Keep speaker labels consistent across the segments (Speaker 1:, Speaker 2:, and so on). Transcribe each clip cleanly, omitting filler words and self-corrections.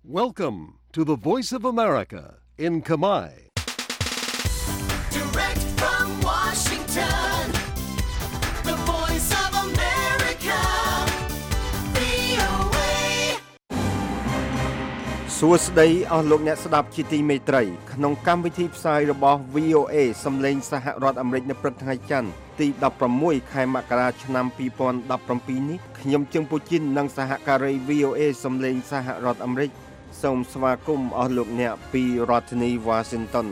Speaker 1: Welcome to the Voice of America in Khmer.
Speaker 2: Direct from Washington, the Voice of America, VOA.
Speaker 3: សួស្តីអស់លោកអ្នកស្ដាប់ជាទីមេត្រីក្នុងកម្មវិធីផ្សាយរបស់ VOA សំឡេងសហរដ្ឋអាមេរិកនៅព្រឹកថ្ងៃច័ន្ទទី16ខែមករាឆ្នាំ2017នេះខ្ញុំជើងពូជីននិងសហការី VOA សំឡេងសហរដ្ឋអាមេរិកសូមស្វាគមន៍អស់លោកអ្នកពីរដ្ឋធានី Washington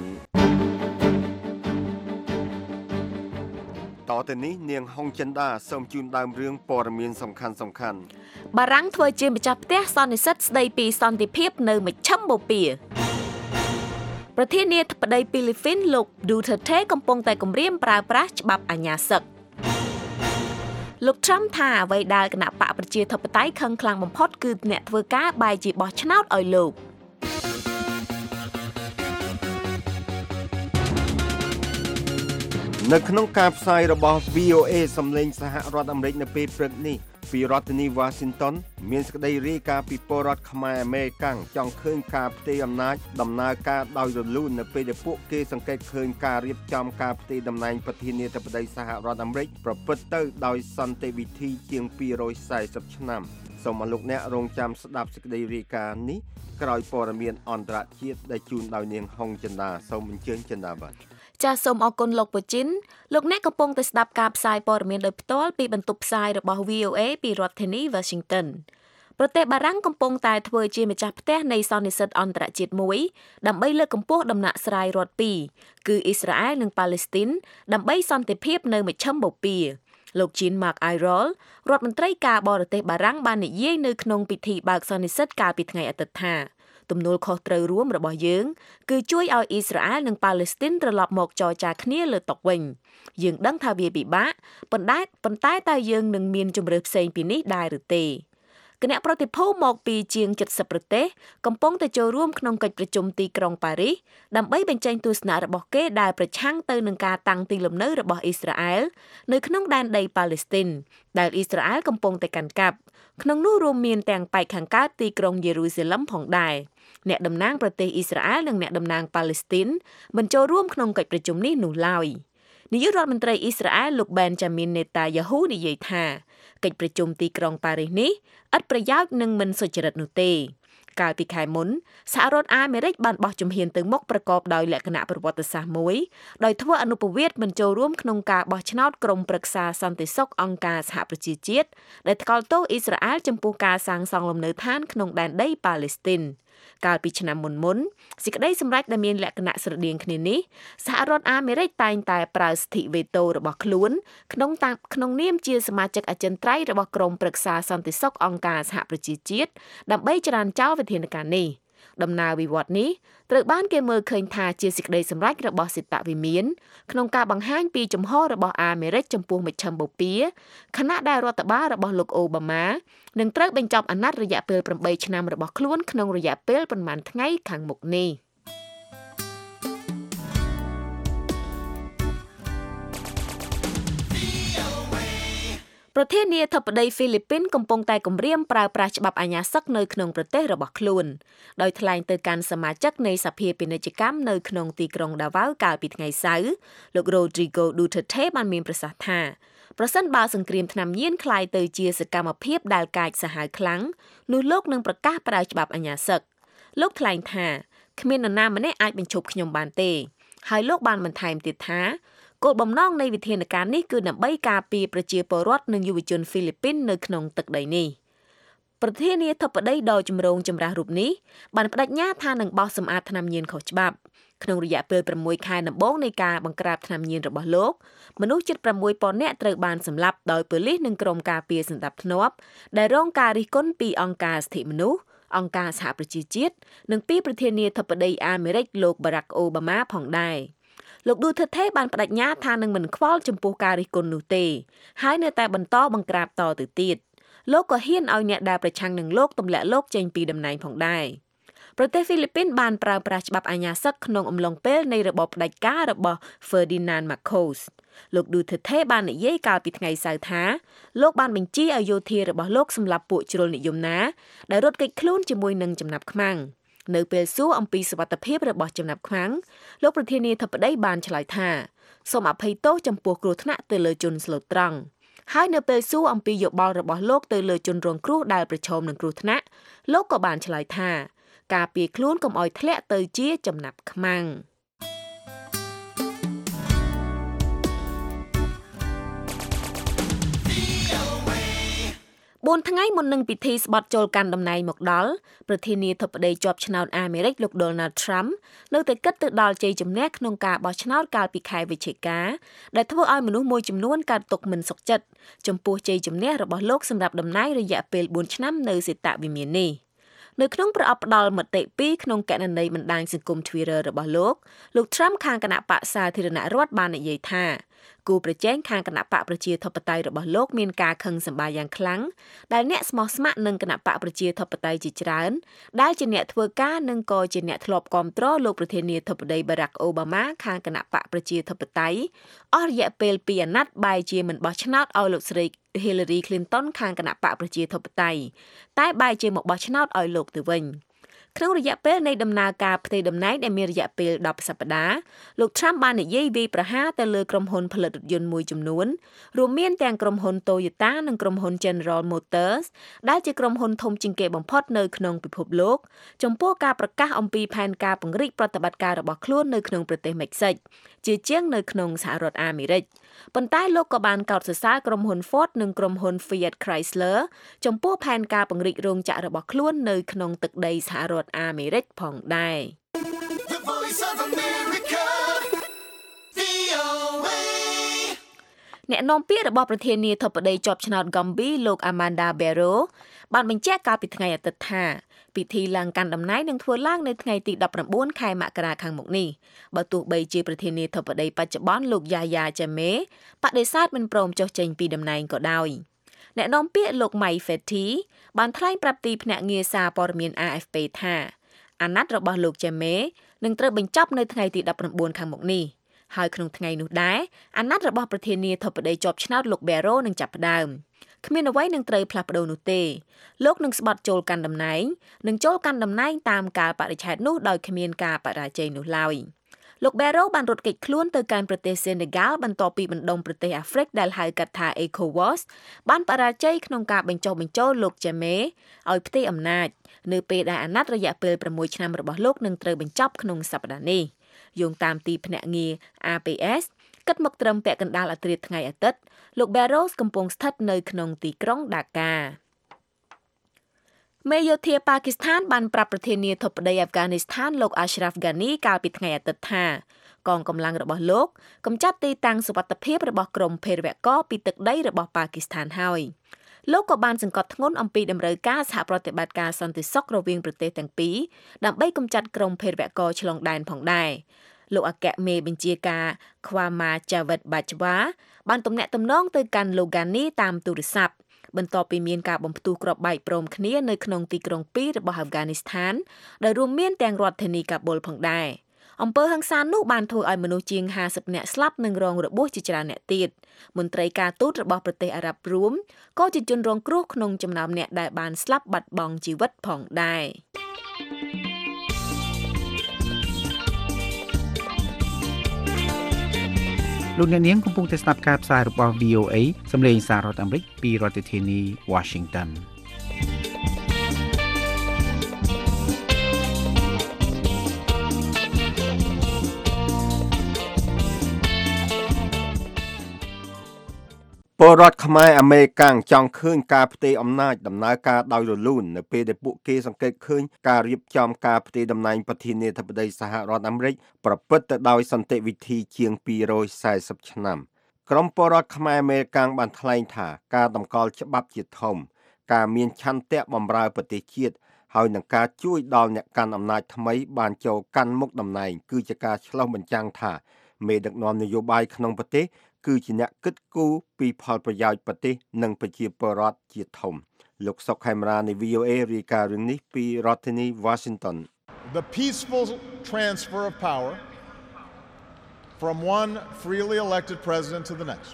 Speaker 3: តទៅនេះនាងហុងចិន្តាសូមជូនដើមរឿងព័ត៌មានសំខាន់
Speaker 4: បារាំងធ្វើជាម្ចាស់ផ្ទះសន្និសីទស្ដីពីសន្តិភាពនៅមជ្ឈិមបូព៌ាប្រធានាធិបតីហ្វីលីពីនលោក Duterte កំពុងតែគម្រាមប្រើប្រាស់ច្បាប់អាញាសឹកលោក Trump ថាអ្វីដែលគណៈបកប្រជាធិបតេយ្យខឹងខ្លាំងបំផុតគឺអ្នកធ្វើការបែរជាបោះឆ្នោតឲ្យលោក
Speaker 3: នៅក្នុងការផ្សាយរបស់ VOA សំឡេងសហរដ្ឋអាមេរិកនៅពេលព្រឹកនេះពីរដ្ឋធានី Washington មានសេចក្តីរាយការណ៍ពីពលរដ្ឋខ្មែរអាមេរិកាំងចង់ឃើញការផ្ទេរអំណាចដំណើរការដោយរលូននៅពេលដែលពួកគេសង្កេតឃើញការរៀបចំការផ្ទេរតំណែងប្រធានាធិបតីសហរដ្ឋអាមេរិកប្រព្រឹត្តទៅដោយសន្តិវិធីជាង240ឆ្នាំសូមអរលោកអ្នករងចាំស្ដាប់សេចក្តីរាយការណ៍នេះក្រោយព័ត៌មានអន្តរជាតិដែលជូនដោយនាងហុងចិន្តាសូមអញ្ជើញចិន្តាបាទ
Speaker 4: ចាសសូមអរគុណលោកពូជីនលោកអ្នកកំពុងតែស្ដាប់ការផ្សាយព័ត៌មានដោយផ្ទាល់ពីបន្ទប់ផ្សាយរបស់ VOA ពីរដ្ឋធានី Washington ប្រទេសបារាំងកំពុងតែធ្វើជាម្ចាស់ផ្ទះនៃសន្និសីទអន្តរជាតិមួយដើម្បីលើកកម្ពស់ដំណាក់ស្រាយរដ្ឋពីរគឺអ៊ីស្រាអែលនិងប៉ាឡេស្ទីនដើម្បីសន្តិភាពនៅមជ្ឈិមបូព៌ាលោក Jean-Marc Ayrault រដ្ឋមន្ត្រីការបរទេសបារាំងបាននិយាយនៅក្នុងពិធីបើកសន្និសីទកាលពីថ្ងៃអាទិត្យថាទំនួលខុសត្រូវរួមរបស់យើងគឺជួយឲ្យអ៊ីស្រាអែលនិងប៉ាឡេស្ទីនត្រឡប់មកចរចាគ្នាលើតុវិញយើងដឹងថាវាពិបាកប៉ុន្តែតើយើងនឹងមានជំរើសផ្សេងពីនេះដែរឬទេគណៈប្រតិភូមកពីជាង70ប្រទេសកំពុងតែចូលរួមក្នុងកិច្ចប្រជុំទីក្រុងប៉ារីសដើម្បីបញ្ចេញទស្សនៈរបស់គេដែលប្រឆាំងទៅនឹងការតាំងទីលំនៅរបស់អ៊ីស្រាអែលនៅក្នុងដែនដីប៉ាឡេស្ទីនដែលអ៊ីស្រាអែលកំពុងតែកាន់កាប់ក្នុងនោះរួមមានទាំងប៉ែកខាងកើតទីក្រុងយេរូសាឡឹមផងដែរអ្នកតំណាងប្រទេសអ៊ីស្រាអែលនិងអ្នកតំណាងប៉ាឡេស្ទីនមិនចូលរួមក្នុងកិច្ចប្រជុំនេះនោះឡើយនាយករដ្ឋមន្ត្រីអ៊ីស្រាអែលលោក Benjamin Netanyahu និយាយថាកិច្ចប្រជុំទីក្រុងប៉ារីសនេះឥតប្រយោជន៍និងមិនសុចរិតនោះទេកាលពីខែមុនសហរដ្ឋអាមេរិកបានបោះជំហានទៅមុខប្រកបដោយលក្ខណៈប្រវត្តិសាស្ត្រមួយដោយធ្វើអនុប្រវត្តិមិនចូលរួមក្នុងការបោះឆ្នោតក្រុមប្រឹក្សាសន្តិសុខអង្គការសហប្រជាជាតិដែលថ្កោលទោសអ៊ីស្រាអែលចំពោះការសាងសង់លំនៅឋានក្នុងដែនដីប៉ាឡេស្ទីនកាលពីឆ្នាំមុនសេចក្តីសម្រេចដែលមានលក្ខណៈស្រដៀងគ្នានេះសហរដ្ឋអាមេរិកតែងតែប្រើសិទ្ធិវេតូរបស់ខ្លួនក្នុងនាមជាសមាជិកអចិន្ត្រៃយ៍របស់ក្រុមប្រឹក្សាសន្តិសុខអង្គការសហប្រជាជាតិដើម្បីច្រានចោលវិធានការនេះដំណើរវិវត្តន៍នេះត្រូវបានគេមើលឃើញថាជាសេចក្តីសម្រេចរបស់សេតវិមានក្នុងការបង្ហាញពីជំហររបស់អាមេរិកចំពោះមជ្ឈិមបូព៌ាខណៈដែលរដ្ឋបាលរបស់លោកអូបាម៉ានឹងត្រូវបញ្ចប់អាណត្តិរយៈពេល8ឆ្នាំរបស់ខ្លួនក្នុងរយៈពេលប្រមាណថ្ងៃខាងមុខនេះប្រធានាធិបតីហ្វីលីពីនកំពុងតែគម្រាមប្រើប្រាស់ច្បាប់អាញាសឹកនៅក្នុងប្រទេសរបស់ខ្លួនដោយថ្លែងទៅកាន់សមាជិកនៃសភាពាណិជ្ជកម្មនៅក្នុងទីក្រុងដាវ៉ៅកាលពីថ្ងៃសៅរ៍លោក Rodrigo Duterte បានមានប្រសាសន៍ថាប្រសិនបើសង្គ្រាមថ្នាំញៀនក្លាយទៅជាសកម្មភាពដែលកាចសាហាវខ្លាំងនោះលោកនឹងប្រកាសប្រើច្បាប់អាញាសឹកលោកថ្លែងថាគ្មាននរណាម្នាក់អាចបញ្ឈប់ខ្ញុំបានទេហើយលោកបានបន្ថែមទៀតថាគោលបំណងនៃវិធានការនេះគឺដើម្បីការពារប្រជាពលរដ្ឋនិងយុវជនហ្វីលីពីននៅក្នុងទឹកដីនេះប្រធានាធិបតីដ៏ចម្រូងចម្រាសរូបនេះបានបដិញ្ញាថានឹងបោសសម្អាតថ្នាំញៀនខុសច្បាប់ក្នុងរយៈពេល6ខែដំបូងនៃការបង្ក្រាបថ្នាំញៀនរបស់លោកមនុស្សជិត 6,000 នាក់ត្រូវបានសម្លាប់ដោយប៉ូលីសនិងក្រុមការពារសណ្ដាប់ធ្នាប់ដែលរងការរិះគន់ពីអង្គការសិទ្ធិមនុស្សអង្គការសហប្រជាជាតិនិងពីប្រធានាធិបតីអាមេរិកលោក Barack Obama ផងដែរលោក Duterte បានបដិញ្ញាថានឹងមិនខ្វល់ចំពោះការរិះគន់នោះទេហើយនៅតែបន្តបង្ក្រាបតទៅទៀតលោកក៏ហ៊ានឲ្យអ្នកដែលប្រឆាំងនឹងលោកទម្លាក់លោកចេញពីតំណែងផងដែរ ពប្រទេសហ្វីលីពីនបានប្រើប្រាស់ច្បាប់អាញាសឹកក្នុងអំឡុងពេលនៃរបបផ្ដាច់ការរបស់ Ferdinand Marcos លោក Duterte បាននិយាយកាលពីថ្ងៃសៅរ៍ថាលោកបានបញ្ជាឲ្យយោធារបស់លោកសម្លាប់ពួកជ្រុលនិយមណាដែលរត់គេចខ្លួនជាមួយនឹងចំណាប់ខ្មាំងនៅពេលសួរអំពីសុវត្ថិភាពរបស់ចំណាប់ខ្មាំងលោកប្រធានាធិបតីបានឆ្លើយថាសូមអភ័យទោសចំពោះគ្រោះថ្នាក់ទៅលើជនស្លូតត្រង់ហើយនៅពេលសួរអំពីយោបល់របស់លោកទៅលើជនរងគ្រោះដែលប្រឈមនឹងគ្រោះថ្នាក់លោកក៏បានឆ្លើយថាការពារខ្លួនកុំឲ្យធ្លាក់ទៅជាចំណាប់ខ្មាំង4ថ្ងៃមុននឹងពិធីស្បត់ចូលកាន់តំណែងមកដល់ប្រធានាធិបតីជាប់ឆ្នោតអាមេរិកលោក Donald Trump នៅតែគិតទៅដល់ជ័យជំនះក្នុងការបោះឆ្នោតកាលពីខែវិច្ឆិកាដែលធ្វើឲ្យមនុស្សមួយចំនួនកើតទុក្ខមិនសុខចិត្តចំពោះជ័យជំនះរបស់លោកសម្រាប់តំណែងរយៈពេល4ឆ្នាំនៅសេតវិមាននេះនៅក្នុងប្រអប់ផ្ដាល់មតិ2ក្នុងកណន័យបណ្ដាញសង្គម Twitter របស់លោក Trump ខាងគណៈបកសាធារណរដ្ឋបាននិយាយថាគូប្រជែងខាងគណៈបកប្រជាធិបតេយ្យរបស់លោកមានការខឹងសម្បារយ៉ាងខ្លាំងដែលអ្នកស្មោះស្ម័គ្រនឹងគណៈបកប្រជាធិបតេយ្យជាច្រើនដែលជាអ្នកធ្វើការនិងក៏ជាអ្នកធ្លាប់គាំទ្រលោកប្រធានាធិបតី Barack Obama ខាងគណៈបកប្រជាធិបតេយ្យអស់រយៈពេល2អាណត្តិបែរជាមិនបោះឆ្នោតឲ្យលោកស្រី Hillary Clinton ខាងគណៈបកប្រជាធិបតេយ្យតែបែរជាមកបោះឆ្នោតឲ្យលោកទៅវិញក្នុងរយៈពេលនៃដំណើរការផ្ទៃតំណែងដែលមានរយៈពេល10សប្តាហ៍លោក Trump បាននិយាយវាយប្រហារទៅលើក្រុមហ៊ុនផលិតរថយន្តមួយចំនួនរួមមានទាំងក្រុមហ៊ុន Toyota និងក្រុមហ៊ុន General Motors ដែលជាក្រុមហ៊ុនធំជាងគេបំផុតនៅក្នុងពិភពលោកចំពោះការប្រកាសអំពីផែនការពង្រីកប្រតិបត្តិការរបស់ខ្លួននៅក្នុងប្រទេសមិចស៊ិកជាជាងនៅក្នុងសហរដ្ឋអាមេរិកប៉ុន្តែលោកក៏បានកោតសរសើរក្រុមហ៊ុន Ford និងក្រុមហ៊ុន Fiat Chrysler ចំពោះផែនការពង្រីករោងចក្ររបស់ខ្លួននៅក្នុងទឹកដីសហរដ្ឋអាមេរិកផងដែរ
Speaker 2: The Voice of America, VOA.
Speaker 4: អ្នកនាំពាក្យរបស់ប្រធានាធិបតីជាប់ឆ្នោត Gambia លោក Amanda Barrow បានបញ្ជាក់កាលពីថ្ងៃអាទិត្យថាពិធីឡើងកាន់តំណែងនឹងធ្វើឡើងនៅថ្ងៃទី19ខែមករាខាងមុខនេះបើទោះបីជាប្រធានាធិបតីបច្ចុប្បន្នលោក Yahya Jammeh បដិសេធមិនព្រមចុះចេញពីតំណែងក៏ដោយអ្នកនាំពាក្យលោក Mike Fetty បានថ្លែងប្រាប់ទីភ្នាក់ងារសារព័ត៌មាន AFP ថាអាណត្តិរបស់លោក Jammeh នឹងត្រូវបញ្ចប់នៅថ្ងៃទី19ខាងមុខនេះហើយក្នុងថ្ងៃនោះដែរអាណត្តិរបស់ប្រធានាធិបតីជាប់ឆ្នោតលោក Barrow នឹងចាប់ផ្ដើមគ្មានអ្វីនឹងត្រូវផ្លាស់ប្ដូរនោះទេលោកនឹងស្បត់ចូលកាន់តំណែងនិងចូលកាន់តំណែងតាមកាលបរិច្ឆេទនោះដោយគ្មានការបរាជ័យនោះឡើយលោក Barrow បានរត់គេចខ្លួនទៅកាន់ប្រទេស Senegal បន្ទាប់ពីបណ្ដុំប្រទេសអាហ្វ្រិកដែលហៅកាត់ថា ECOWAS បានបរាជ័យក្នុងការបញ្ចុះបញ្ចូលលោក Jammeh ឲ្យផ្ទេរអំណាចនៅពេលដែលអាណត្តិរយៈពេល6ឆ្នាំរបស់លោកនឹងត្រូវបញ្ចប់ក្នុងសប្តាហ៍នេះយោងតាមទីភ្នាក់ងារ APS គិតមកត្រឹមពាក់កណ្ដាលអាធ្រាត្រថ្ងៃអាទិត្យលោក Barrow កំពុងស្ថិតនៅក្នុងទីក្រុងដាកាមេយោធាប៉ាគីស្ថានបានប្រាប់ប្រធានាធិបតីអាហ្វហ្គានីស្ថានលោក Ashraf Ghani កាលពីថ្ងៃអាទិត្យថាកងកម្លាំងរបស់លោកកំចាត់ទីតាំងសុវត្ថិភាពរបស់ក្រុមភេរវករពីទឹកដីរបស់ប៉ាគីស្ថានហើយលោកក៏បានសង្កត់ធ្ងន់អំពីតម្រូវការសហប្រតិបត្តិការសន្តិសុខរវាងប្រទេសទាំងពីរដើម្បីកម្ចាត់ក្រុមភេរវករឆ្លងដែនផងដែរលោកអគ្គមេបញ្ជាការ Khwama Jawed Bajwa បានទំនាក់ទំនងទៅកាន់លោក Ghani តាមទូរស័ព្ទបន្ទាប់ពីមានការបំផ្ទុះគ្រាប់បែកព្រមគ្នានៅក្នុងទីក្រុង2របស់អាហ្វហ្គានីស្ថានដែលរួមមានទាំងរដ្ឋធានីកាប៊ុលផងដែរអំពើហិង្សានោះបានធ្វើឲ្យមនុស្សជាង50នាក់ស្លាប់និងរងរបួសជាច្រើនអ្នកទៀតមន្ត្រីការទូតរបស់ប្រទេសអារ៉ាប់រួមក៏ជាជនរងគ្រោះក្នុងចំណោមអ្នកដែលបានស្លាប់បាត់បង់ជីវិតផងដែរ
Speaker 5: លោកអ្នកនាងកំពុងតែស្ដាប់ការផ្សាយរបស់ VOA សំឡេងសាររដ្ឋអាមេរិកពីរដ្ឋធានី Washington
Speaker 3: ពលរដ្ឋខ្មែរអាមេរិកចង់ឃើញការផ្ទេរអំណាចដំណើរការដោយរលូននៅពេលដែលពួកគេសង្កេតឃើញការរៀបចំការផ្ទេរតំណែងប្រធានាធិបតីសហរដ្ឋអាមេរិកប្រព្រឹត្តទៅដោយសន្តិវិធីជាង240ឆ្នាំក្រុមពលរដ្ឋខ្មែរអាមេរិកបានថ្លែងថាការតម្កល់ច្បាប់ជាធំការមានឆន្ទៈបម្រើប្រទេសជាតិហើយនឹងការជួយដល់អ្នកកាន់អំណាចថ្មីបានចូលកាន់មុខតំណែងគឺជាការឆ្លុះបញ្ចាំងថាមេដឹកនាំនយោបាយក្នុងប្រទេសគឺជាអ្នកគិតគូរពីផលប្រយោជន៍ប្រទេសនិងប្រជាពលរដ្ឋជាធំលោកសុកខេមរានៃ VOA រាយការណ៍រឿងនេះពីរដ្ឋធានី Washington
Speaker 6: the peaceful transfer of power from one freely elected president to the next.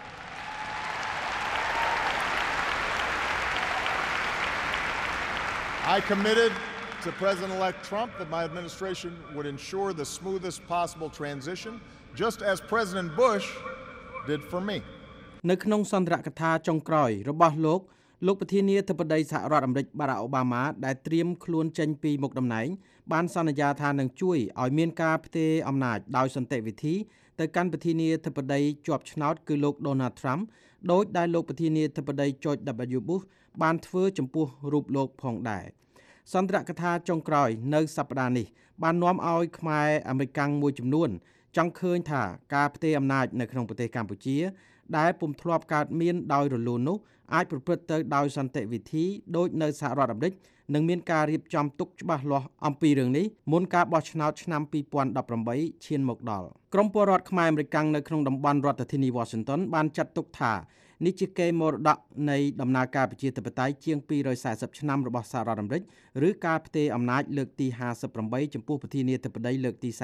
Speaker 6: I committed to President-elect Trump that my administration would ensure the smoothest possible transition, just as President Bush did for me.
Speaker 7: នៅក្នុងសន្ទរកថាចុងក្រោយរបស់លោកប្រធានាធិបតីសហរដ្ឋអាមេរិកបារ៉ាក់អូបាម៉ាដែលត្រៀមខ្លួនចេញពីមុខតំណែងបានសន្យាថានឹងជួយឲ្យមានការផ្ទេរអំណាចដោយសន្តិវិធីទៅកាន់ប្រធានាធិបតីជាប់ឆ្នោតគឺលោក Donald Trump ដោយដែលលោកប្រធានាធិបតី George W. Bush បានធ្វើចំពោះរូបលោកផងដែរសន្ទរកថាចុងក្រោយនៅសប្តាហ៍នេះបាននាំឲ្យខ្មែរអាមេរិកាំងមួយចំនួនចង់ឃើញថាការផ្ទេរអំណាចនៅក្នុងប្រទេសកម្ពុជាដែលពុំធ្លាប់កើតមានដោយរលូននោះអាចប្រព្រឹត្តទៅដោយសន្តិវិធីដោយនៅសហរដ្ឋអាមេរិកនឹងមានការរៀបចំទុកច្បាស់លាស់អំពីរឿងនេះមុនការបោះឆ្នោតឆ្នាំ2018ឈានមកដល់ក្រមពលរដ្ឋខ្មែរអាមេរិកាំងនៅក្នុងតំបន់រដ្ឋធានី Washington បានចាត់ទុកថានេះជាកេរមរតកនៃដំណើរការប្រជាធិបតេយ្យជាង240ឆ្នាំរបស់សហរដ្ឋអាមេរិកឬការផ្ទេរអំណាចលើកទី58ចំពោះប្រធានាធិបតីលើកទី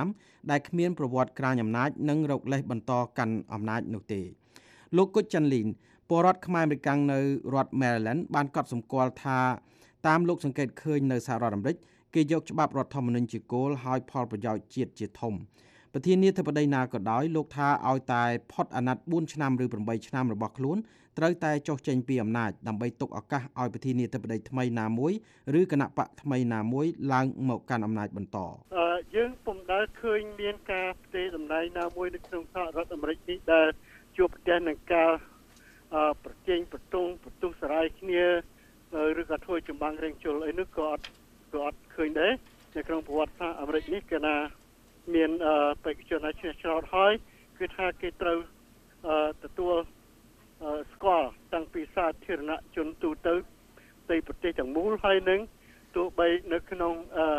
Speaker 7: 45ដែលគ្មានប្រវត្តិក្រាញអំណាចនិងរកលេសបន្តកាន់អំណាចនោះទេលោកគុជចាន់លីនពលរដ្ឋខ្មែរអាមេរិកាំងនៅរដ្ឋ Maryland បានកត់សម្គាល់ថាតាមលោកសង្កេតឃើញនៅសហរដ្ឋអាមេរិកគេយកច្បាប់រដ្ឋធម្មនុញ្ញជាគោលហើយផលប្រយោជន៍ជាតិជាធំប្រធានាធិបតីណាក៏ដោយលោកថាឲ្យតែផុតអាណត្តិ4ឆ្នាំឬ8ឆ្នាំរបស់ខ្លួនត្រូវតែចុះចេញពីអំណាចដើម្បីទុកឱកាសឲ្យប្រធានាធិបតីថ្មីណាមួយឬគណៈបកថ្មីណាមួយឡើងមកកាន់អំណាចបន្ត
Speaker 8: យើងពុំដែលឃើញមានការផ្ទេរតំណែងណាមួយនៅក្នុងសហរដ្ឋអាមេរិកនេះដែលជួបប្រទះនឹងការប្រជែងបន្ទុះសារាយគ្នាឬក៏ធ្វើចម្បាំងរែងជុលអីនោះក៏អត់ឃើញដែរនៅក្នុងប្រវត្តិសាស្ត្រអាមេរិកនេះគឺថាមានបេក្ខជនឈ្នះឆ្នោតហើយគឺថាគេត្រូវទទួលស្គាល់តាំងពីសាធារណជនទូទៅនៃប្រទេសទាំងមូលហើយនឹងទោះបីនៅក្នុង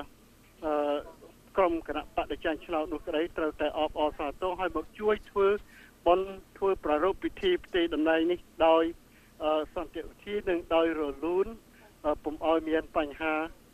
Speaker 8: ក្រុមគណៈបកដែលចាញ់ឆ្នោតនោះក្តីត្រូវតែអបអរសាទរហើយមកជួយធ្វើបន់ធ្វើប្រារព្ធពិធីផ្ទេរតំណែងនេះដោយសន្តិវិធីនិងដោយរលូនពុំឲ្យមានបញ្ហា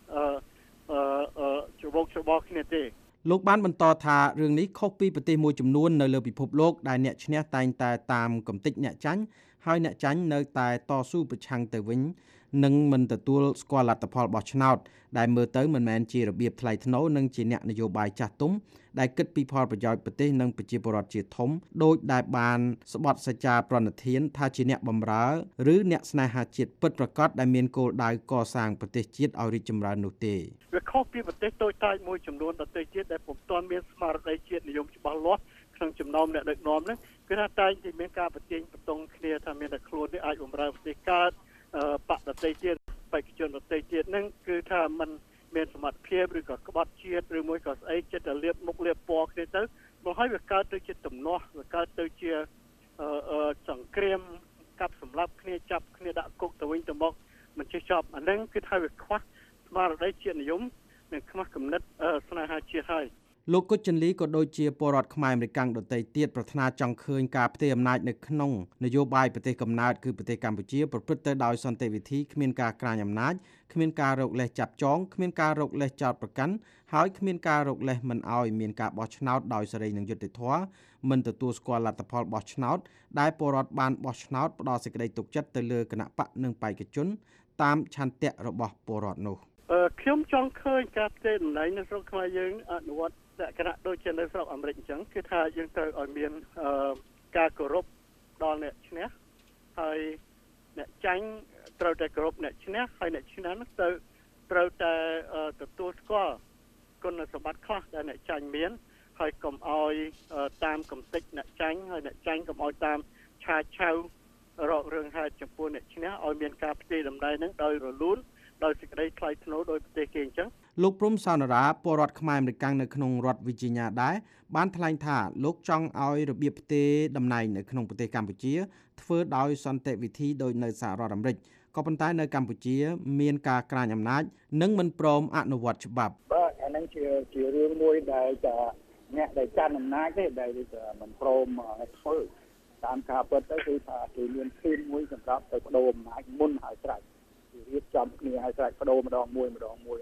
Speaker 8: ច្របូកច្របល់គ្នាទេ
Speaker 7: លោកបានបន្តថារឿងនេះខុសពីប្រទេសមួយចំនួននៅលើពិភពលោកដែលអ្នកឈ្នះតែងតែតាមកំតិចអ្នកចាញ់ហើយអ្នកចាញ់នៅតែតស៊ូប្រឆាំងទៅវិញនិងមិនទទួលស្គាល់លទ្ធផលបោះឆ្នោតដែលមើលទៅមិនមែនជារបៀបថ្លៃថ្នូរនិងជាអ្នកនយោបាយចាស់ទុំដែលគិតពីផលប្រយោជន៍ប្រទេសនិងប្រជាពលរដ្ឋជាធំដោយដែលបានស្បត់សច្ចាប្រណិធានថាជាអ្នកបម្រើឬអ្នកស្នេហាជាតិពិតប្រាកដដែលមានគោលដៅកសាងប្រទេសជាតិឲ្យរីកចម្រើននោះទេ
Speaker 8: វាខុសពីប្រទេសតូចតាចមួយចំនួនដទៃទៀតដែលពុំទាន់មានស្មារតីជាតិនិយមច្បាស់លាស់ក្នុងចំណោមអ្នកដឹកនាំនេះគឺថាតែងតែមានការប្រជែងបន្ទង់គ្នាថាមានតែខ្លួននេះអាចបម្រើប្រទេសកើតបកដទៃទៀតបេក្ខជនដទៃទៀតហ្នឹងគឺថាมันមានសមត្ថភាពឬក៏ក្បត់ជាតិឬមួយក៏ស្អីចិត្តតែលៀបមុខលៀបពណ៌គ្នាទៅមកឲ្យវាកើតទៅជាទំនាស់វាកើតទៅជាសង្គ្រាមកាប់សម្លាប់គ្នាចាប់គ្នាដាក់គុកទៅវិញទៅមកមិនចេះចប់អាហ្នឹងគឺថាវាខ្វះស្មារតីជាតិនិយមនិងខ្វះគំនិតស្នេហាជាតិហើយ
Speaker 7: លោកគុជចន្ទលីក៏ដូចជាពលរដ្ឋខ្មែរអាមេរិកាំងដទៃទៀតប្រាថ្នាចង់ឃើញការផ្ទេរអំណាចនៅក្នុងនយោបាយប្រទេសកំណើតគឺប្រទេសកម្ពុជាប្រព្រឹត្តទៅដោយសន្តិវិធីគ្មានការក្រាញអំណាចគ្មានការរកលេសចាប់ចងគ្មានការរកលេសចោទប្រកាន់ហើយគ្មានការរកលេសមិនឲ្យមានការបោះឆ្នោតដោយសេរីនិងយុត្តិធម៌មិនទទួលស្គាល់លទ្ធផលបោះឆ្នោតដែលពលរដ្ឋបានបោះឆ្នោតផ្ដល់សេចក្តីទុកចិត្តទៅលើគណៈបកនិងបេក្ខជនតាមឆន្ទៈរបស់ពលរដ្ឋនោះ
Speaker 8: ខ្ញុំចង់ឃើញការផ្ទេរតំណែងនៅស្រុកខ្មែរយើងអនុវត្តលក្ខណៈដូចជានៅស្រុកអាមេរិកអញ្ចឹងគឺថាយើងត្រូវឲ្យមានការគោរពដល់អ្នកឈ្នះហើយអ្នកចាញ់ត្រូវតែគោរពអ្នកឈ្នះហើយអ្នកឈ្នះនោះត្រូវតែទទួលស្គាល់គុណសម្បត្តិខ្លះដែលអ្នកចាញ់មានហើយកុំឲ្យតាមកំតិចអ្នកចាញ់ហើយអ្នកចាញ់កុំឲ្យតាមឆាឆៅរករឿងហេតុចំពោះអ្នកឈ្នះឲ្យមានការផ្ទេរតំណែងហ្នឹងដោយរលូនដោយសេចក្តីថ្លៃថ្នូរដោយប្រទេសគេអញ្ចឹង
Speaker 7: លោកព្រំសោនរាពលរដ្ឋខ្មែរអាមេរិកាំងនៅក្នុងរដ្ឋ Virginia ដែរបានថ្លែងថាលោកចង់ឲ្យរបៀបផ្ទេរតំណែងនៅក្នុងប្រទេសកម្ពុជាធ្វើដោយសន្តិវិធីដោយនៅសហរដ្ឋអាមេរិកក៏ប៉ុន្តែនៅកម្ពុជាមានការក្រាញអំណាចនិងមិនព្រមអនុវត្តច្បាប់
Speaker 9: បាទអានឹងជារឿងមួយដែលអ្នកដែលកាន់អំណាចទេដែលមិនព្រមធ្វើតាមការពិតទៅគឺថាគេមានឈាមមួយសម្រាប់ទៅបដូរអំណាចមុនហើយស្រេចរៀបចំគ្នាឲ្យស្រេចបដូរម្ដងមួយហ្នឹង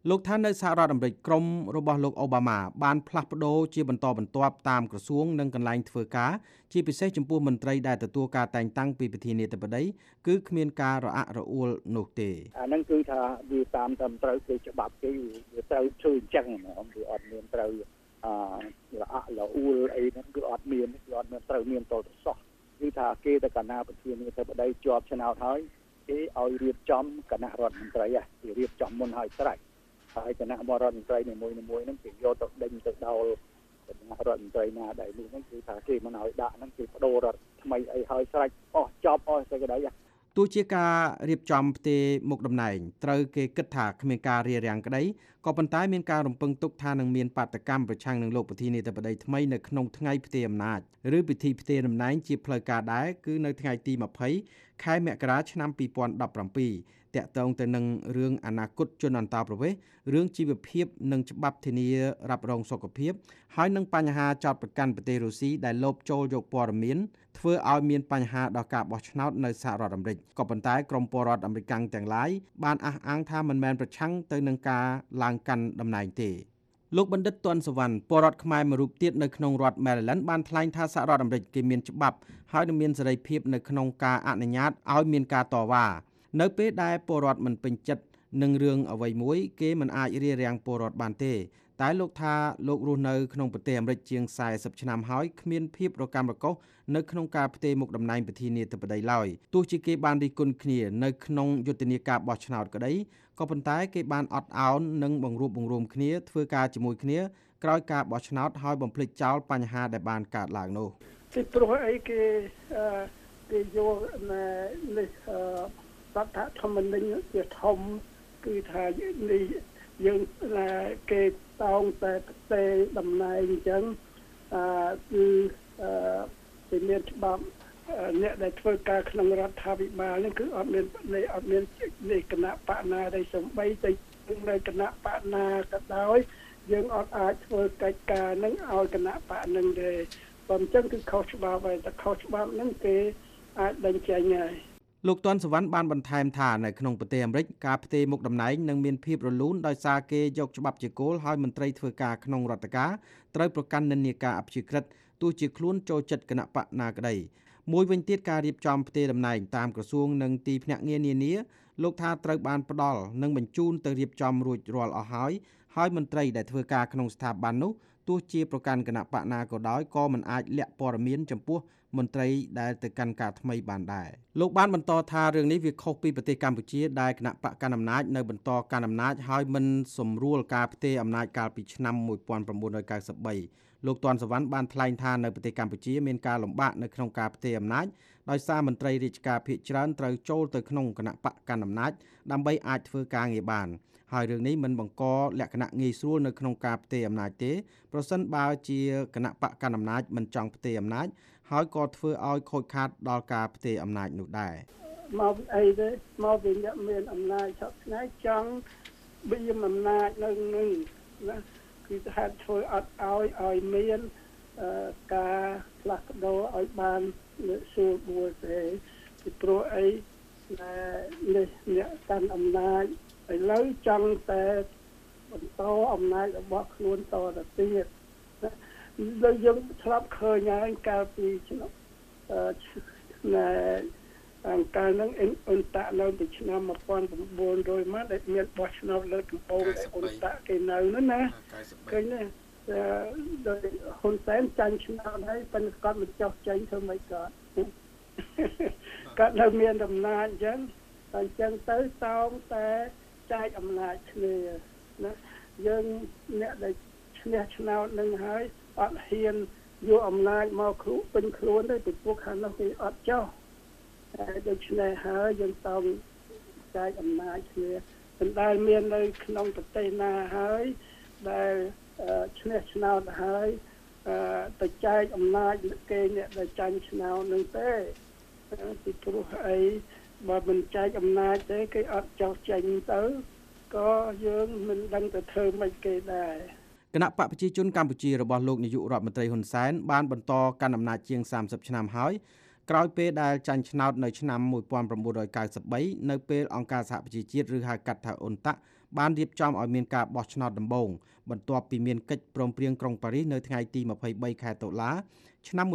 Speaker 7: លោកថានៅសហរដ្ឋអាមេរិកក្រុមរបស់លោកអូបាម៉ាបានផ្លាស់ប្ដូរជាបន្តបន្ទាប់តាមក្រសួងនិងកន្លែងធ្វើការជាពិសេសចំពោះមន្ត្រីដែលទទួលការតែងតាំងពីប្រធានាធិបតីគឺគ្មានការរអាក់រអួលនោះទេ
Speaker 9: អាហ្នឹងគឺថាវាតាមត្រឹមត្រូវគេច្បាប់គេវាត្រូវធ្វើអញ្ចឹងហ្មងវាអត់មានត្រូវរអាក់រអួលអីហ្នឹងគឺអត់មានត្រូវមានតទៅសោះគឺថាគេទៅកណ្ដាលប្រធានាធិបតីជាប់ឆ្នោតហើយគេឲ្យរៀបចំគណៈរដ្ឋមន្ត្រីគេរៀបចំមុនហើយស្រេចហើយគណៈរដ្ឋមន្ត្រីនីមួយៗហ្នឹងគេយកទៅដេញទៅដល់គណៈរដ្ឋមន្ត្រីណាដែលនេះហ្នឹងគឺថាគេមិនឲ្យដាក់ហ្នឹងគេបដូររដ្ឋថ្មីអីហើយស្រេចអស់ចប់អស់សេចក្តី
Speaker 7: ទោះជាការរៀបចំផ្ទេរមុខតំណែងត្រូវគេគិតថាគ្មានការរារាំងក្តីក៏ប៉ុន្តែមានការរំពឹងទុកថានឹងមានបាតកម្មប្រឆាំងនឹងលោកប្រធានាធិបតីថ្មីនៅក្នុងថ្ងៃផ្ទេរអំណាចឬពិធីផ្ទេរតំណែងជាផ្លូវការដែរគឺនៅថ្ងៃទី20ខែមករាឆ្នាំ2017តាក់ទងទៅនឹងរឿងអនាគតជនអន្តោប្រវេសន៍រឿងជីវភាពនិងច្បាប់ធានារ៉ាប់រងសុខភាពហើយនឹងបញ្ហាចោទប្រកាន់ប្រទេសរុស្ស៊ីដែលលបចូលយកព័ត៌មានធ្វើឲ្យមានបញ្ហាដល់ការបោះឆ្នោតនៅសហរដ្ឋអាមេរិកក៏ប៉ុន្តែក្រមពលរដ្ឋអាមេរិកទាំងឡាយបានអះអាងថាមិនមែនប្រឆាំងទៅនឹងការឡើងកាន់តំណែងទេលោកបណ្ឌិតទាន់សវណ្ណពលរដ្ឋខ្មែរមួយរូបទៀតនៅក្នុងរដ្ឋ Maryland បានថ្លែងថាសហរដ្ឋអាមេរិកគេមានច្បាប់ហើយនឹងមានសេរីភាពនៅក្នុងការអនុញ្ញាតឲ្យមានការតវ៉ានៅពេលដែលពលរដ្ឋមិនពេញចិត្តនឹងរឿងអ្វីមួយគេមិនអាចរារាំងពលរដ្ឋបានទេតែលោកថាលោករស់នៅក្នុងប្រទេសអាមេរិកជាង40ឆ្នាំហើយគ្មានភាពរកាំរកូសនៅក្នុងការផ្ទេរមុខតំណែងប្រធានាធិបតីឡើយទោះជាគេបានរិះគន់គ្នានៅក្នុងយុទ្ធនាការបោះឆ្នោតក្តីក៏ប៉ុន្តែគេបានអត់ឱននិងបង្រួបបង្រួមគ្នាធ្វើការជាមួយគ្នាក្រោយការបោះឆ្នោតហើយបំភ្លេចចោលបញ្ហាដែលបានកើតឡើងនោះ
Speaker 8: ពីព្រោះអីគេយកនេះរដ្ឋធម្មនុញ្ញជាធំគឺថានេះយើងគេតោងតែផ្ទេរតំណែងអញ្ចឹងគឺគេមានច្បាប់អ្នកដែលធ្វើការក្នុងរដ្ឋាភិបាលនេះគឺអត់មាននេះគណៈបកណាដែលសំបីតែនៅគណៈបកណាក៏ដោយយើងអត់អាចធ្វើកិច្ចការនឹងឲ្យគណៈបកនឹងទេបើអញ្ចឹងគឺខុសច្បាប់ហើយតែខុសច្បាប់នឹងគេអាចដេញចេញហើយ
Speaker 7: លោកទាន់សវណ្ណបានបន្ថែមថានៅក្នុងប្រទេសអាមេរិកការផ្ទេរមុខតំណែងនឹងមានភាពរលូនដោយសារគេយកច្បាប់ជាគោលហើយមន្ត្រីធ្វើការក្នុងរដ្ឋការត្រូវប្រកាន់និន្នាការអព្យាក្រឹតទោះជាខ្លួនចូលចិត្តគណៈបកណាក្តីមួយវិញទៀតការរៀបចំផ្ទេរតំណែងតាមក្រសួងនិងទីភ្នាក់ងារនានាលោកថាត្រូវបានផ្ដល់និងបញ្ជូនទៅរៀបចំរួចរាល់អស់ហើយមន្ត្រីដែលធ្វើការក្នុងស្ថាប័ននោះទោះជាប្រកាន់គណៈបកណាក៏ដោយក៏មិនអាចលាក់ព័ត៌មានចំពោះមន្ត្រីដែលទៅកាន់ការថ្មីបានដែរលោកបានបន្តថារឿងនេះវាខុសពីប្រទេសកម្ពុជាដែលគណៈបកកណ្ដាលអំណាចនៅបន្តកាន់អំណាចហើយមិនសម្រួលការផ្ទេរអំណាចកាលពីឆ្នាំ1993លោកទាន់សវណ្ណបានថ្លែងថានៅប្រទេសកម្ពុជាមានការលំបាកនៅក្នុងការផ្ទេរអំណាចដោយសារមន្ត្រីរាជការភាគច្រើនត្រូវចូលទៅក្នុងគណៈបកកណ្ដាលអំណាចដើម្បីអាចធ្វើការងារបានហើយរឿងនេះមិនបង្កលក្ខណៈងាយស្រួលនៅក្នុងការផ្ទេរអំណាចទេប្រសិនបើជាគណៈបកកណ្ដាលអំណាចមិនចង់ផ្ទេរអំណាចហើយក៏ធ្វើឲ្យខូចខាតដល់ការផ្ទេរអំណាចនោះដែរ
Speaker 8: មកអីទេមកពីអ្នកមានអំណាចឆក់ឆ្នៃចង់បៀមអំណាចនៅនឹងណាគឺថាធ្វើអត់ឲ្យមានការផ្លាស់ប្ដូរឲ្យបានស្រួលបួលទេពីព្រោះអីនេះអ្នកកាន់អំណាចឥឡូវចង់តែបន្តអំណាចរបស់ខ្លួនតទៅទៀតដូចយើងធ្លាប់ឃើញហើយកាលពីឆ្នាំកាលហ្នឹងអ៊ុនតាក់នៅពីឆ្នាំ1900មកដែលមានបោះឆ្នោតលើកដំបូងដែលអ៊ុនតាក់គេនៅនោះណាឃើញទេដោយហ៊ុនសែនចាញ់ឆ្នោតហើយប៉ុន្តែគាត់មិនចោះចេញធ្វើម៉េចគាត់នៅមានដំណើរអញ្ចឹងតែអញ្ចឹងទៅតោងតែចែកអំណាចគ្នាណាយើងអ្នកដែលឈ្នះឆ្នោតនឹងហើយអត់ហ៊ានយកអំណាចមកពេញខ្លួនទេពីពួកខាងនោះគេអត់ចោះដូច្នេះហើយយើងតោងចែកអំណាចគ្នាមិនដែលមាននៅក្នុងប្រទេសណាហើយដែលឈ្នះឆ្នោតហើយទៅចែកអំណាចគេអ្នកដែលចាញ់ឆ្នោតនឹងទេពីព្រោះអីបើមិនចែកអំណាចទេគេអត់ចោះចេញទៅក៏យើងមិនដឹងទៅធ្វើម៉េចគេដែរ
Speaker 7: គណៈបកប្រជាជនកម្ពុជារបស់លោកនាយករដ្ឋមន្ត្រីហ៊ុនសែនបានបន្តកាន់អំណាចជាង30ឆ្នាំហើយក្រោយពេលដែលចាញ់ឆ្នោតនៅឆ្នាំ1993នៅពេលអង្គការសហប្រជាជាតិឬហៅកាត់ថាអ៊ុនតាក់បានរៀបចំឲ្យមានការបោះឆ្នោតដំបូងបន្ទាប់ពីមានកិច្ចព្រមព្រៀងក្រុងប៉ារីសនៅថ្ងៃទី23ខែតុលាឆ្នាំ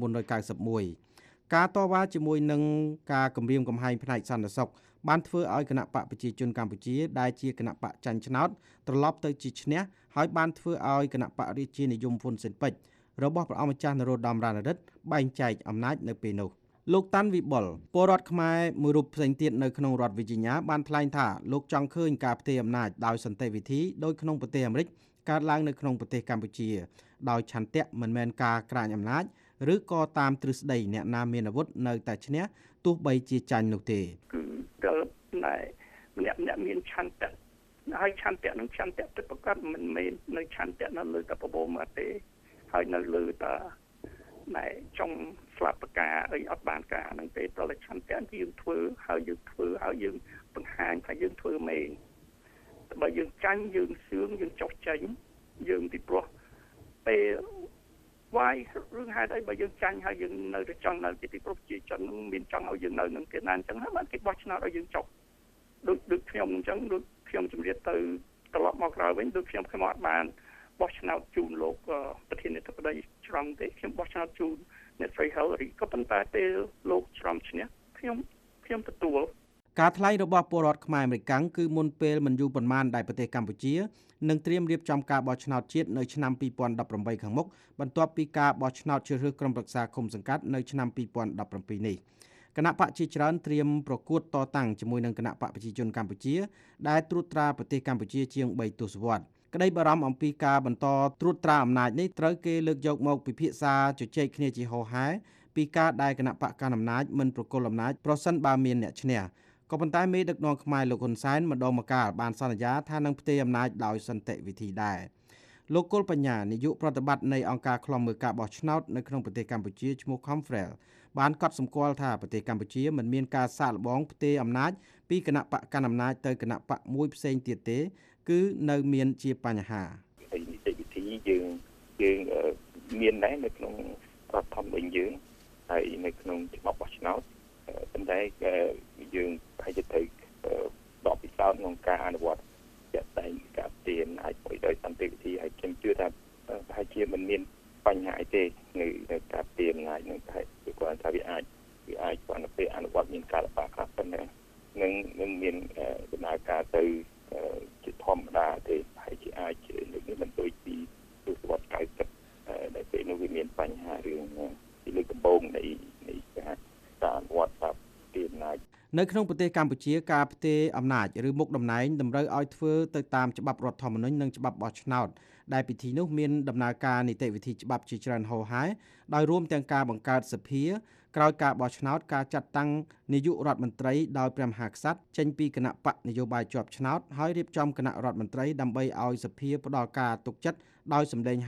Speaker 7: 1991ការតវ៉ាជាមួយនឹងការគម្រាមកំហែងផ្នែកសន្តិសុខបានធ្វើឲ្យគណៈបកប្រជាជនកម្ពុជាដែលជាគណៈបកចាញ់ឆ្នោតត្រឡប់ទៅជាឈ្នះហើយបានធ្វើឲ្យគណៈបករាជានិយមហ៊ុនស៊ិនប៉ិចរបស់ព្រះអង្គម្ចាស់នរោត្តម រណរដ្ឋបែងចែកអំណាចនៅពេលនោះលោកតាន់វិបុលពលរដ្ឋខ្មែរមួយរូបផ្សេងទៀតនៅក្នុងរដ្ឋវីជីញ៉ាបានថ្លែងថាលោកចង់ឃើញការផ្ទេរអំណាចដោយសន្តិវិធីដោយក្នុងប្រទេសអាមេរិកកើតឡើងនៅក្នុងប្រទេសកម្ពុជាដោយឆន្ទៈមិនមែនការក្រាញអំណាចឬក៏តាមទ្រឹស្ដីអ្នកណាមានអាវុធនៅតែឈ្នះទោះបីជាចាញ់នោះទេ
Speaker 10: គឺត្រូវតែអ្នកមានឆន្ទៈហើយឆន្ទៈនឹងឆន្ទៈពិតប្រាកដមិនមែននៅឆន្ទៈនៅលើតែប្រព័ន្ធមកទេហើយនៅលើតែណែចង់ស្លាប់ប្រការអីអត់បានការហ្នឹងទេព្រោះតែឆន្ទៈយើងធ្វើហើយយើងបង្ហាញថាយើងធ្វើមែនបើយើងចាញ់យើងសឿងយើងចុះចេញយើងពីព្រោះពេលវាយរឿងហេតុអីបើយើងចាញ់ហើយយើងនៅតែចង់នៅពីព្រោះប្រជាជនមានចង់ឲ្យយើងនៅនឹងគេណាអញ្ចឹងហើយបានគេបោះឆ្នោតឲ្យយើងចុះដូចខ្ញុំអញ្ចឹងដូចខ្ញុំជម្រាបទៅត្រឡប់មកក្រោយវិញដូចខ្ញុំអត់បានបោះឆ្នោតជូនលោកប្រធានាធិបតីច្រំទេខ្ញុំបោះឆ្នោតជូនអ្នកស្រី Hillary ក៏ប៉ុន្តែពេលលោកច្រំឈ្នះខ្ញុំទទួល
Speaker 7: ការថ្លែងរបស់ពលរដ្ឋខ្មែរអាមេរិកគឺមុនពេលមិនយូរប៉ុន្មានដែលប្រទេសកម្ពុជានឹងត្រៀមរៀបចំការបោះឆ្នោតជាតិនៅឆ្នាំ2018ខាងមុខបន្ទាប់ពីការបោះឆ្នោតជ្រើសរើសក្រុមប្រឹក្សាឃុំសង្កាត់នៅឆ្នាំ2017នេះគណៈបកជាច្រើនត្រៀមប្រកួតតតាំងជាមួយនឹងគណៈបកប្រជាជនកម្ពុជាដែលត្រួតត្រាប្រទេសកម្ពុជាជាង3ទសវត្សរ៍ក្តីបារម្ភអំពីការបន្តត្រួតត្រាអំណាចនេះត្រូវគេលើកយកមកពិភាក្សាជជែកគ្នាជាហោហែពីការដែលគណៈបកកណ្ដាលអំណាចមិនប្រគល់អំណាចប្រសិនបើមានអ្នកឈ្នះក៏ប៉ុន្តែមេដឹកនាំខ្មែរលោកហ៊ុនសែនម្ដងម្កាលបានសន្យាថានឹងផ្ទេរអំណាចដោយសន្តិវិធីដែរលោកកុលបញ្ញានាយកប្រតិបត្តិនៃអង្គការឃ្លាំមើលការបោះឆ្នោតនៅក្នុងប្រទេសកម្ពុជាឈ្មោះ Confrel បានកត់សម្គាល់ថាប្រទេសកម្ពុជាមិនមានការសាកល្បងផ្ទេរអំណាចពីគណៈបកកណ្ដាលអំណាចទៅគណៈបកមួយផ្សេងទៀតទេគឺនៅមានជាបញ្ហា
Speaker 10: នីតិវិធីយើងមានដែរនៅក្នុងរដ្ឋធម្មនុញ្ញយើងហើយនៅក្នុងច្បាប់បោះឆ្នោតប៉ុន្តែយើងប្រហែលជាត្រូវដកពិសោធន៍ក្នុងការអនុវត្តជាក់ស្ដែងការផ្ទេរអាចធ្វើដោយសន្តិវិធីហើយខ្ញុំជឿថាប្រហែលជាមិនមានបញ្ហាអីទេនៅការផ្ទេរអំណាចនឹងតែគាត់ថាវាអាចគាត់ទៅអនុវត្តមានការលំបាកខ្លះប៉ុន្តែនឹងមានដំណើរការទៅជាធម្មតាទេហើយជាអាចនេះមិនដូចពីទសវត្សរ៍90ដែលពេលនោះវាមានបញ្ហារឿងពីលើកដំបូងនៃការអនុវត្តតាមទីអំណាច
Speaker 7: នៅក្នុងប្រទេសកម្ពុជាការផ្ទេរអំណាចឬមុខតំណែងតម្រូវឲ្យធ្វើទៅតាមច្បាប់រដ្ឋធម្មនុញ្ញនិងច្បាប់បោះឆ្នោតដែលពិធីនោះមានដំណើរការនីតិវិធីច្បាប់ជាច្រើនហោហែដោយរួមទាំងការបង្កើតសភាក្រោយការបោះឆ្នោតការចាត់តាំងនាយករដ្ឋមន្ត្រីដោយព្រះមហាក្សត្រចេញពីគណៈបកនយោបាយជាប់ឆ្នោតហើយរៀបចំគណៈរដ្ឋមន្ត្រីដើម្បីឲ្យសភាផ្ដល់ការទុកចិត្តដោយសម្លេង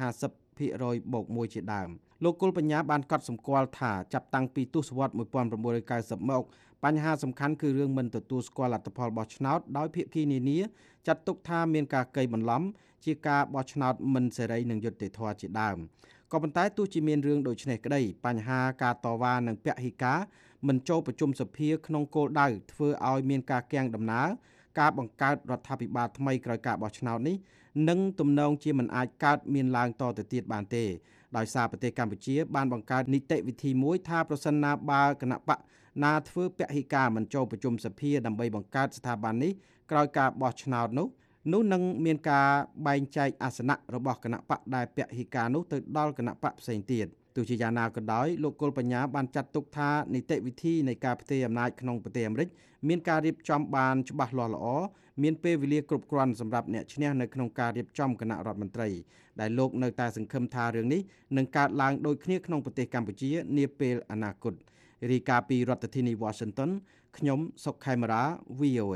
Speaker 7: 50%+1 ជាដើមលោកគុលបញ្ញាបានកត់សម្គាល់ថាចាប់តាំងពីទសវត្សរ៍1990មកបញ្ហាសំខាន់គឺរឿងមិនទទួលស្គាល់លទ្ធផលបោះឆ្នោតដោយភាគីនានាចាត់ទុកថាមានការកេងបន្លំជាការបោះឆ្នោតមិនសេរីនិងយុត្តិធម៌ជាដើមក៏ប៉ុន្តែទោះជាមានរឿងដូចនេះក្តីបញ្ហាការតវ៉ានិងពហិការមិនចូលប្រជុំសភាក្នុងគោលដៅធ្វើឲ្យមានការគាំងដំណើរការបង្កើតរដ្ឋាភិបាលថ្មីក្រោយការបោះឆ្នោតនេះនឹងទំនងជាមិនអាចកើតមានឡើងតទៅទៀតបានទេដោយសារប្រទេសកម្ពុជាបានបង្កើតនីតិវិធីមួយថាប្រសិនណាបើគណៈបកណាធ្វើពហិការមិនចូលប្រជុំសភាដើម្បីបង្កើតស្ថាប័ននេះក្រោយការបោះឆ្នោតនោះនឹងមានការបែងចែកអាសនៈរបស់គណៈបកដែលពហិការនោះទៅដល់គណៈបកផ្សេងទៀតទោះជាយ៉ាងណាក៏ដោយលោកគុលបញ្ញាបានចាត់ទុកថានីតិវិធីនៃការផ្ទេរអំណាចក្នុងប្រទេសអាមេរិកមានការរៀបចំបានច្បាស់លាស់ល្អមានពេលវេលាគ្រប់គ្រាន់សម្រាប់អ្នកឈ្នះនៅក្នុងការរៀបចំគណៈរដ្ឋមន្ត្រីដែលលោកនៅតែសង្ឃឹមថារឿងនេះនឹងកើតឡើងដូចគ្នាក្នុងប្រទេសកម្ពុជានាពេលអនាគតរាយការណ៍ពីរដ្ឋធានី Washington ខ្ញុំសុកខេមរា VOA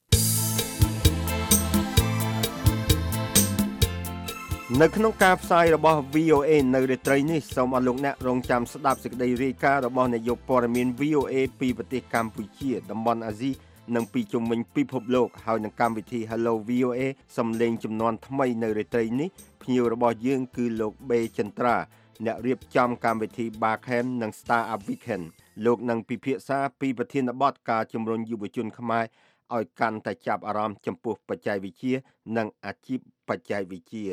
Speaker 3: នៅក្នុងការផ្សាយរបស់ VOA នៅរាត្រីនេះសូមអរលោកអ្នករងចាំស្ដាប់សេចក្តីរាយការណ៍របស់នាយកព័ត៌មាន VOA ពីប្រទេសកម្ពុជាតំបន់អាស៊ីនិងពីជុំវិញពិភពលោកហើយនឹងកម្មវិធី Hello VOA សំឡេងចំនួនថ្មីនៅរាត្រីនេះភ្ញៀវរបស់យើងគឺលោកបេចិន្ត្រាអ្នករៀបចំកម្មវិធី Barcamp និង Star Up Weekend លោកនឹងពិភាក្សាពីប្រធានបទការជំរុញយុវជនខ្មែរឲ្យកាន់តែចាប់អារម្មណ៍ចំពោះបច្ចេកវិទ្យានិងអាជីពបច្ចេកវិទ្យា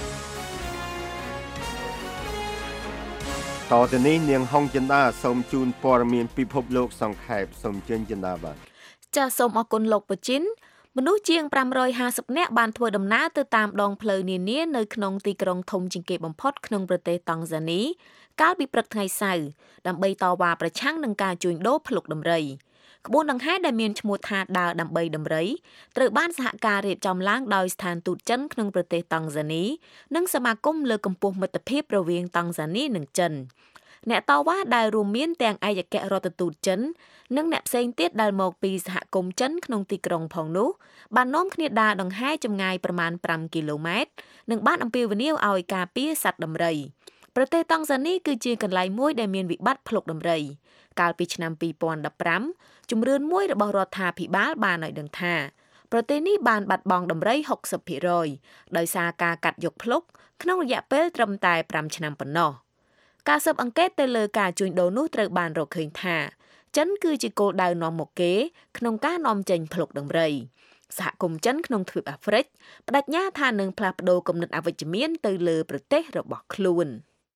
Speaker 3: តទៅនេះនាងហុងចិន្តាសូមជូនព័ត៌មានពិភពលោកសង្ខេបសូមជើញចិន្តាបាទ
Speaker 4: ចាសសូមអរគុណលោកបជិនមនុស្សជាង550នាក់បានធ្វើដំណើរទៅតាមដងផ្លូវនានានៅក្នុងទីក្រុងធំជាងគេបំផុតក្នុងប្រទេសតង់ហ្សានីកាលពីព្រឹកថ្ងៃសៅរ៍ដើម្បីតវ៉ាប្រឆាំងនឹងការជួញដូរភ្លុកដំរីក្បួនដង្ហែដែលមានឈ្មោះថាដើរដើម្បីដំរីត្រូវបានសហការរៀបចំឡើងដោយស្ថានទូតចិនក្នុងប្រទេសតង់ហ្សានីនិងសមាគមលើកកម្ពស់មិត្តភាពរវាងតង់ហ្សានីនិងចិនអ្នកតវ៉ាដែលរួមមានទាំងឯកអគ្គរដ្ឋទូតចិននិងអ្នកផ្សេងទៀតដែលមកពីសហគមន៍ចិនក្នុងទីក្រុងផងនោះបាននាំគ្នាដើរដង្ហែចម្ងាយប្រមាណ5គីឡូម៉ែត្រនិងបានអំពាវនាវឲ្យការពារសត្វដំរីប្រទេសតង់ហ្សានីគឺជាកន្លែងមួយដែលមានវិបត្តិភ្លុកដំរីកាលពីឆ្នាំ2015ជំរឿនមួយរបស់រដ្ឋាភិបាលបានឲ្យដឹងថាប្រទេសនេះបានបាត់បង់ដំរី 60% ដោយសារការកាត់យកភ្លុកក្នុងរយៈពេលត្រឹមតែ5ឆ្នាំប៉ុណ្ណោះការស៊ើបអង្កេតទៅលើការជួញដូរនោះត្រូវបានរកឃើញថាចិនគឺជាគោលដៅនាំមុខគេក្នុងការនាំចេញភ្លុកដំរីសហគមន៍ចិនក្នុងទ្វីបអាហ្វ្រិកបដិញ្ញាថានឹងផ្លាស់ប្ដូរគំនិតអវិជ្ជមានទៅលើប្រទេសរបស់ខ្លួន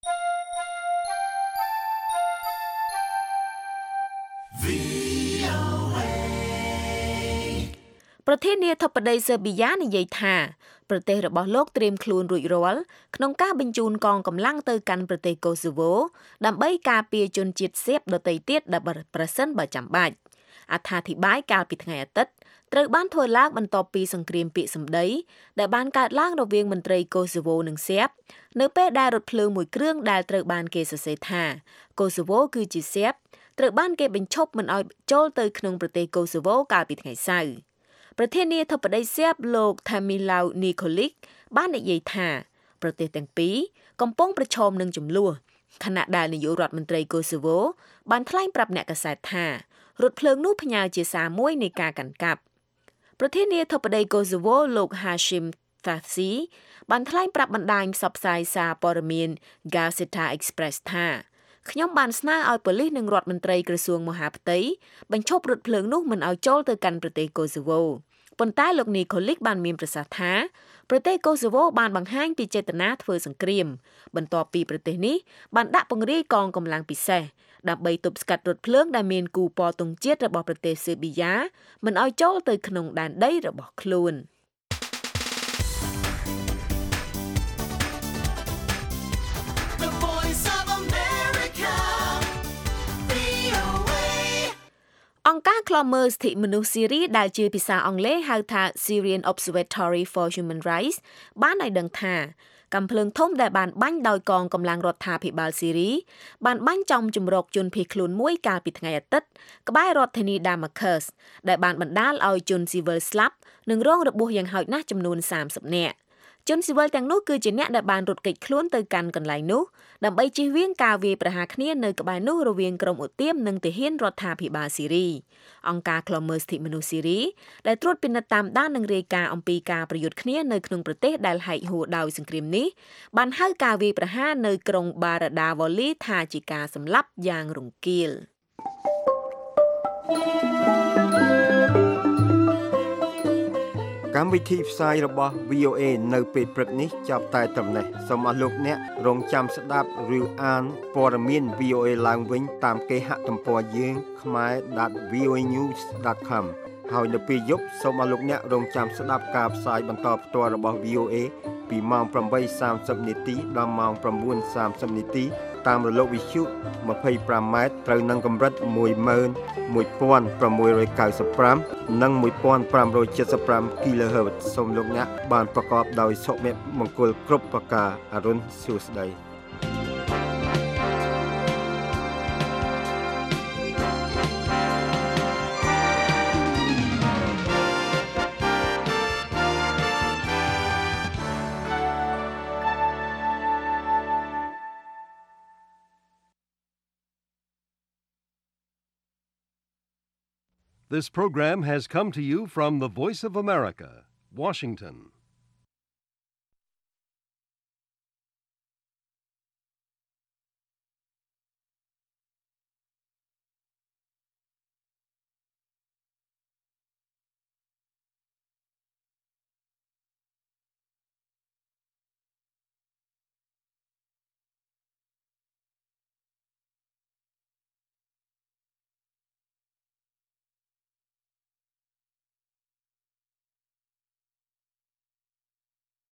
Speaker 4: ប្រធានាធិបតីស៊ើប៊ីយ៉ានិយាយថាប្រទេសរបស់លោកត្រៀមខ្លួនរួចរាល់ក្នុងការបញ្ជូនកងកម្លាំងទៅកាន់ប្រទេសកូសូវូដើម្បីការពារជនជាតិសេបដទៃទៀតដែលប្រសិនបើចាំបាច់អត្ថាធិប្បាយកាលពីថ្ងៃអាទិត្យត្រូវបានធ្វើឡើងបន្ទាប់ពីសង្គ្រាមពាក្យសម្ដីដែលបានកើតឡើងរវាងមន្ត្រីកូសូវូនិងសេបនៅពេលដែលរថភ្លើងមួយគ្រឿងដែលត្រូវបានគេសរសេរថាកូសូវូគឺជាសេបត្រូវបានគេបញ្ឈប់មិនឲ្យចូលទៅក្នុងប្រទេសកូសូវូកាលពីថ្ងៃសៅរ៍ប្រធានាធិបតីសេបលោក Tamilau Nikolic បាននិយាយថាប្រទេសទាំងពីរកំពុងប្រឈមនឹងជម្លោះខណៈដែលនាយករដ្ឋមន្ត្រីកូសូវូបានថ្លែងប្រាប់អ្នកកាសែតថារថភ្លើងនោះផ្ញើជាសារមួយនៃការកាន់កាប់ប្រធានាធិបតីកូសូវូលោក Hashim Thaci បានថ្លែងប្រាប់បណ្ដាញផ្សព្វផ្សាយសារព័ត៌មាន Gazeta Express ថាខ្ញុំបានស្នើឲ្យប៉ូលីសនិងរដ្ឋមន្ត្រីក្រសួងមហាផ្ទៃបញ្ឈប់រថភ្លើងនោះមិនឲ្យចូលទៅកាន់ប្រទេសកូសូវូប៉ុន្តែលោកនីកូលីកបានមានប្រសាសន៍ថាប្រទេសកូសូវូបានបង្ហាញពីចេតនាធ្វើសង្គ្រាមបន្ទាប់ពីប្រទេសនេះបានដាក់ពង្រាយកងកម្លាំងពិសេសដើម្បីទប់ស្កាត់រថភ្លើងដែលមានគូពណ៌ទង់ជាតិរបស់ប្រទេសស៊ើប៊ីយ៉ាមិនឲ្យចូលទៅក្នុងដែនដីរបស់ខ្លួនអង្គការឃ្លាំមើលសិទ្ធិមនុស្សស៊ីរីដែលជាភាសាអង់គ្លេសហៅថា Syrian Observatory for Human Rights បានឲ្យដឹងថាកាំភ្លើងធំដែលបានបាញ់ដោយកងកម្លាំងរដ្ឋាភិបាលស៊ីរីបានបាញ់ចំជំរកជនភៀសខ្លួនមួយកាលពីថ្ងៃអាទិត្យក្បែររដ្ឋធានី Damascus ដែលបានបណ្ដាលឲ្យជនស៊ីវិលស្លាប់និងរងរបួសយ៉ាងហោចណាស់ចំនួន30នាក់ជនស៊ីវិលទាំងនោះគឺជាអ្នកដែលបានរត់គេចខ្លួនទៅកាន់កន្លែងនោះដើម្បីជៀសវាងការវាយប្រហារគ្នានៅក្បែរនោះរវាងក្រុមឧទាមនិងទាហានរដ្ឋាភិបាលស៊ីរីអង្គការឃ្លាំមើលសិទ្ធិមនុស្សស៊ីរីដែលត្រួតពិនិត្យតាមដាននិងរាយការណ៍អំពីការប្រយុទ្ធគ្នានៅក្នុងប្រទេសដែលហែកហួរដោយសង្គ្រាមនេះបានហៅការវាយប្រហារនៅក្រុងបារ៉ាដាវ៉ូលីថាជាការសម្លាប់យ៉ាងរង្គាល
Speaker 3: កម្មវិធីផ្សាយរបស់ VOA នៅពេលព្រឹកនេះចាប់តែត្រឹមនេះសូមអស់លោកអ្នករងចាំស្ដាប់ឬអានព័ត៌មាន VOA ឡើងវិញតាមគេហទំព័រយើង khmer.voanews.com ហើយនៅពេលយប់សូមអស់លោកអ្នករងចាំស្ដាប់ការផ្សាយបន្តផ្ទាល់របស់ VOA ពីម៉ោង 8:30 នាទីដល់ម៉ោង 9:30 នាទីតាមរលកវិទ្យុ 25 ម៉ែត្រត្រូវនឹងកម្រិត 11695 និង 1575 kHz សូមលោកអ្នកបានប្រកបដោយសុភមង្គលគ្រប់ប្រការអរុនសួស្តី
Speaker 1: This program has come to you from the Voice of America, Washington.